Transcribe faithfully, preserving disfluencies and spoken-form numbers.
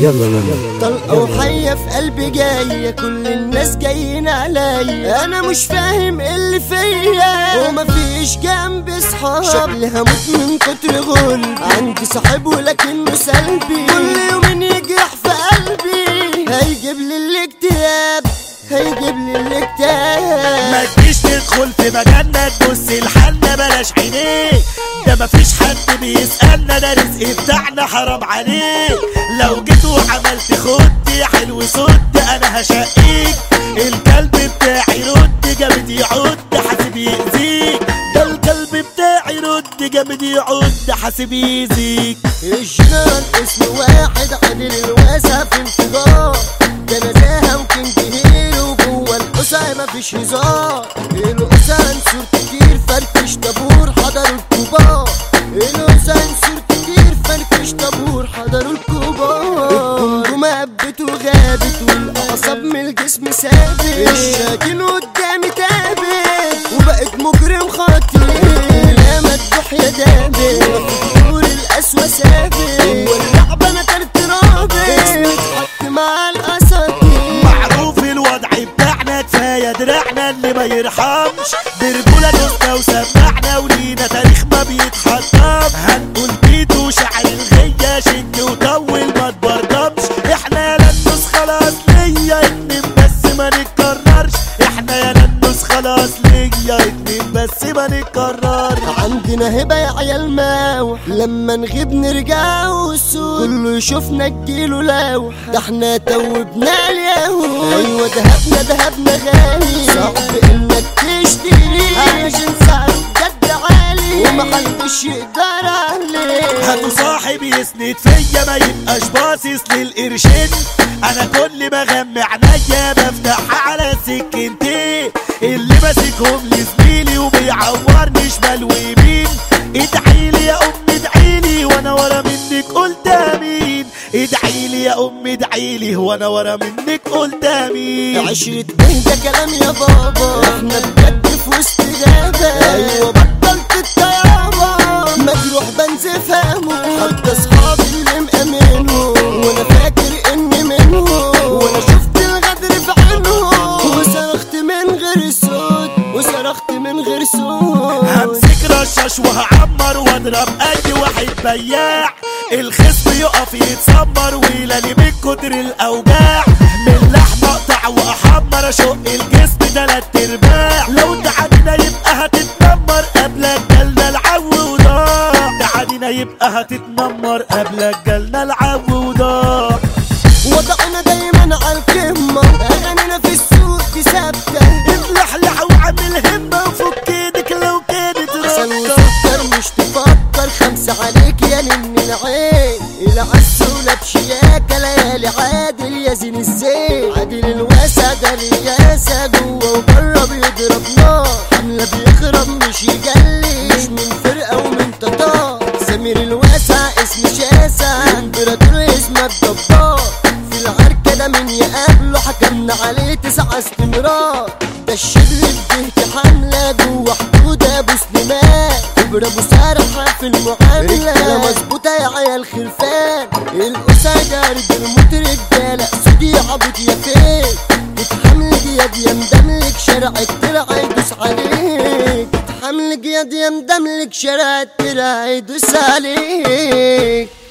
يلا يلا طلقة وحية في قلبي جاية، كل الناس جايين عليا، انا مش فاهم ايه اللي فيا، ومفيش جنبي صحاب، شكلي هموت من كتر غلبي، عندي صاحب ولكنه سلبي، كل يومين يجرح في قلبي، هيجيب لي الاكتئاب هيجيب لي الاكتئاب. ما تجيش تدخل في مجالنا تبص لحالنا بلاش عينيك، ده مفيش حد بيسألنا، ده رزق بتاعنا حرام عليك، لو جيت وعملت خد يا حلو صد انا هشقيك، الكلب بتاعي رد جامد يعد حاسب يأذيك، ده الكلب بتاعي رد جامد يعد حاسب يأذيك. الجنان اسم واحد عادل الواسع في انفجار، ده نزاهة وكنت هيرو جوه القصة مفيش هزار، القصة انصر كتير فركش طابور حضروا الكبار، القصة انصر كتير فركش طابور حضروا الكبار، الجمجمة قبت وغابت والاعصاب من الجسم ثابت، الشاكين قدامي تابت وبقت مجرم خطير، لا مدبوح يا دابت وفي القسوة ثابت، واللعبة انا كارت رابط اسمي اتحط مع الاساطير، معروف الوضع بتاعنا كفاية دراعنا اللي ما يرحمش، برجولة دوسنا وسمعنا ولينا تاريخ ما بيتحطمش، هنقول بيت وشعر الغية شد وطول ما تبردمش، احنا يا للنسخة الأصلية اتنين بس ما نتكررش، احنا يا للنسخة الأصلية اتنين بس ما نتكررش. عندنا هبة يا عيال ماوح، لما نغيب نرجع والسود كله يشوفنا اديله لوح، ده احنا توبنا اليهود، ايوه دهبنا دهبنا غالي، صعب انك تشتري عشان سعره بجد عالي ومحدش يقدر عليه، هاتوا صاحب يسند فيا ما يبقاش باصص للقرشين، انا كل ما غمي عينيا بفتحها على سكنتين، اللي ماسكهم لزميلي وبيعورني شمال ويمين، ادعيلي يا ام ادعيلي وانا ورا منك قلت امين، ادعيلي يا ام ادعيلي وانا ورا منك قلت امين. عشرة اهدى كلام يا بابا، احنا بجد في وسط غابة، ايوه بطلت الطيابة، مجروح بنزف همه، حتى اصحابي اللي مأمنهم وانا فاكر اني منهم، وانا شفت الغدر في عينهم، وصرخت من غير صوت وصرخت من غير صوت، همسك رشاش وهعمر واضرب اي واحد بياع، الخصم يقف يتسمر ويلاني من كتر الاوجاع، من لحم اقطع واحمر اشق الجسم تلات ارباع، لو تعادينا يبقى هتتنمر قبلك جالنا العو وضاع، تعادينا يبقى هتتنمر قبلك جالنا العو وضاع. وضعنا دايما على القمة، اغانينا في السوق دي ثابتة، افلحلح وعامل همة وفك ايدك لو كانت عسل رابطة، وسكر مش تفكر، خمسة عليك يا نن العين، العز ولا بشياكة ليالي عادل يا زين الزين، عادل الواسع ده رياسة جوه وبره بيضرب نار، حملة بيخرب مش يجلي، مش من فرقة ومن تتار، سمير الواسع اسم شاسع، امبراطور اسمه الدبار، في العركة ده من يقابله حكمنا عليه تسعة استمرار، ده الشبل في جهة حملة جوه حدود ابو سليمان، كبر ابو سرحة في المعاملة، رجالة مظبوطة يا عيال خرفان، القصة جارد الموت رجالة سودي عبط يا فين، تتحملك يا دي مدملك شارع الترع يدوس عليك، تتحملك يا دي مدملك شارع الترع يدوس عليك.